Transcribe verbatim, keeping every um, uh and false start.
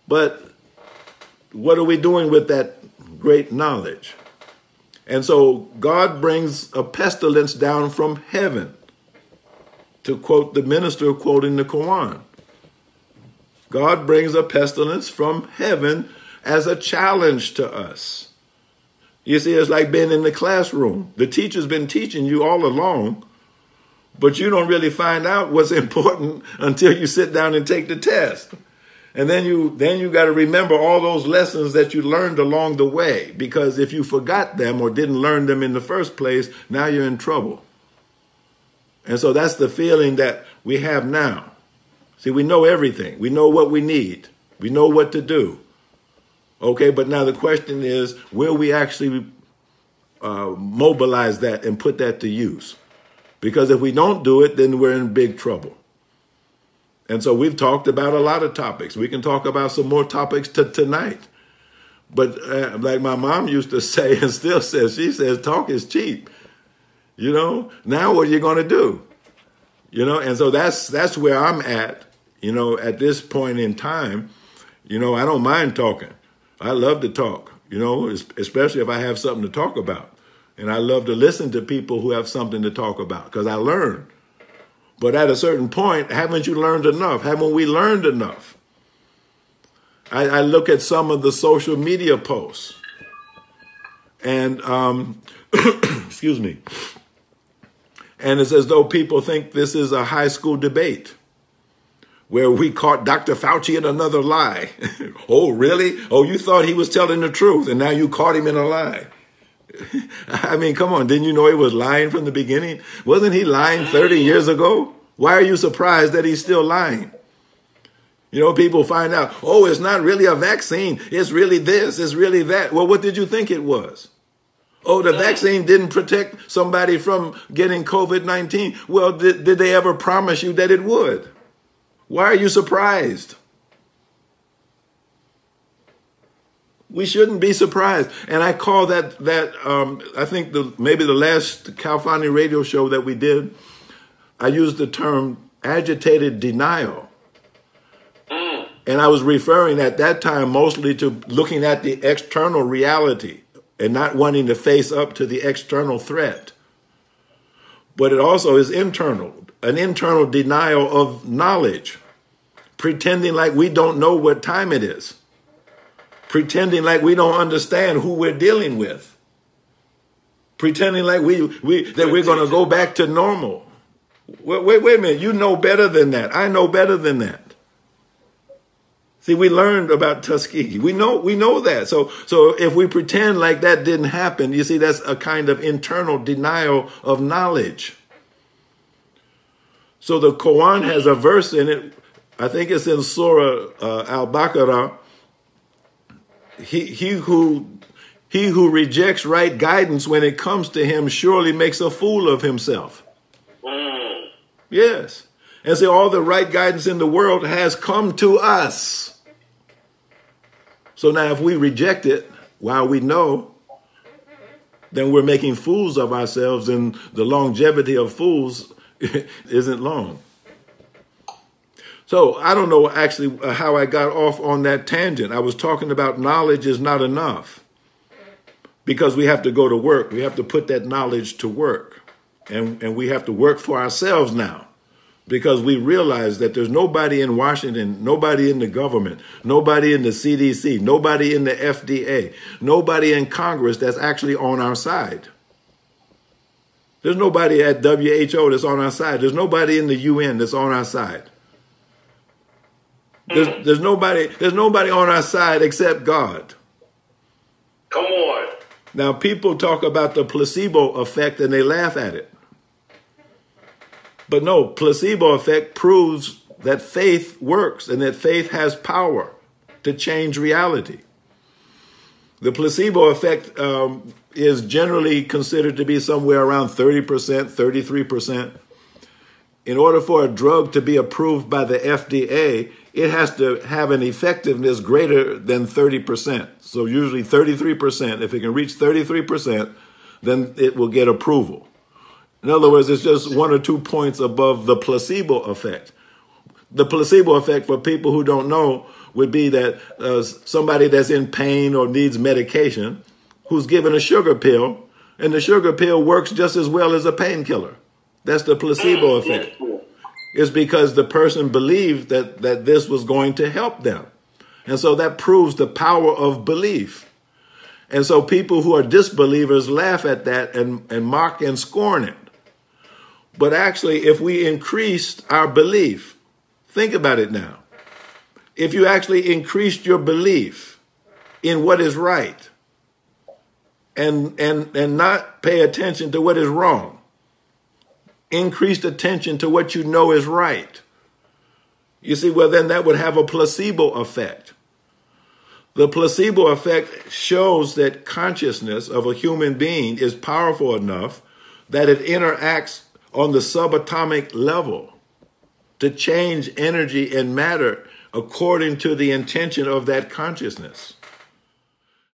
But what are we doing with that great knowledge? And so God brings a pestilence down from heaven, to quote the minister quoting the Quran. God brings a pestilence from heaven as a challenge to us. You see, it's like being in the classroom. The teacher's been teaching you all along, but you don't really find out what's important until you sit down and take the test. And then you then you got to remember all those lessons that you learned along the way, because if you forgot them or didn't learn them in the first place, now you're in trouble. And so that's the feeling that we have now. See, we know everything. We know what we need. We know what to do. Okay, but now the question is, will we actually uh, mobilize that and put that to use? Because if we don't do it, then we're in big trouble. And so we've talked about a lot of topics. We can talk about some more topics to tonight. But uh, like my mom used to say and still says, she says, talk is cheap. You know, now what are you going to do? You know, and so that's that's where I'm at, you know, at this point in time. You know, I don't mind talking. I love to talk, you know, especially if I have something to talk about. And I love to listen to people who have something to talk about because I learn. But at a certain point, haven't you learned enough? Haven't we learned enough? I, I look at some of the social media posts and, um, excuse me, and it's as though people think this is a high school debate where we caught Doctor Fauci in another lie. Oh, really? Oh, you thought he was telling the truth and now you caught him in a lie. I mean, come on. Didn't you know he was lying from the beginning? Wasn't he lying thirty years ago? Why are you surprised that he's still lying? You know, people find out, oh, it's not really a vaccine. It's really this. It's really that. Well, what did you think it was? Oh, the vaccine didn't protect somebody from getting COVID nineteen. Well, did, did they ever promise you that it would? Why are you surprised? We shouldn't be surprised. And I call that, that um, I think the maybe the last Calfani radio show that we did, I used the term agitated denial. Mm. And I was referring at that time mostly to looking at the external reality and not wanting to face up to the external threat. But it also is internal, an internal denial of knowledge, pretending like we don't know what time it is. Pretending like we don't understand who we're dealing with. Pretending like we, we that we're going to go back to normal. Wait, wait, wait a minute. You know better than that. I know better than that. See, we learned about Tuskegee. We know we know that. So, so if we pretend like that didn't happen, you see, that's a kind of internal denial of knowledge. So the Quran has a verse in it. I think it's in Surah uh, Al-Baqarah. He, he who he who rejects right guidance when it comes to him surely makes a fool of himself. Mm. Yes. And so all the right guidance in the world has come to us. So now if we reject it while we know, then we're making fools of ourselves, and the longevity of fools isn't long. So I don't know actually how I got off on that tangent. I was talking about knowledge is not enough because we have to go to work. We have to put that knowledge to work, and, and we have to work for ourselves now because we realize that there's nobody in Washington, nobody in the government, nobody in the C D C, nobody in the F D A, nobody in Congress that's actually on our side. There's nobody at W H O that's on our side. There's nobody in the U N that's on our side. There's, there's nobody there's nobody on our side except God. Come on. Now, people talk about the placebo effect and they laugh at it. But no, placebo effect proves that faith works and that faith has power to change reality. The placebo effect um, is generally considered to be somewhere around thirty percent, thirty-three percent. In order for a drug to be approved by the F D A, it has to have an effectiveness greater than thirty percent. So usually thirty-three percent. If it can reach thirty-three percent, then it will get approval. In other words, it's just one or two points above the placebo effect. The placebo effect, for people who don't know, would be that uh, somebody that's in pain or needs medication who's given a sugar pill, and the sugar pill works just as well as a painkiller. That's the placebo effect. It's because the person believed that, that this was going to help them. And so that proves the power of belief. And so people who are disbelievers laugh at that and, and mock and scorn it. But actually, if we increased our belief, think about it now. If you actually increased your belief in what is right and, and, and not pay attention to what is wrong, increased attention to what you know is right, you see, well, then that would have a placebo effect. The placebo effect shows that consciousness of a human being is powerful enough that it interacts on the subatomic level to change energy and matter according to the intention of that consciousness.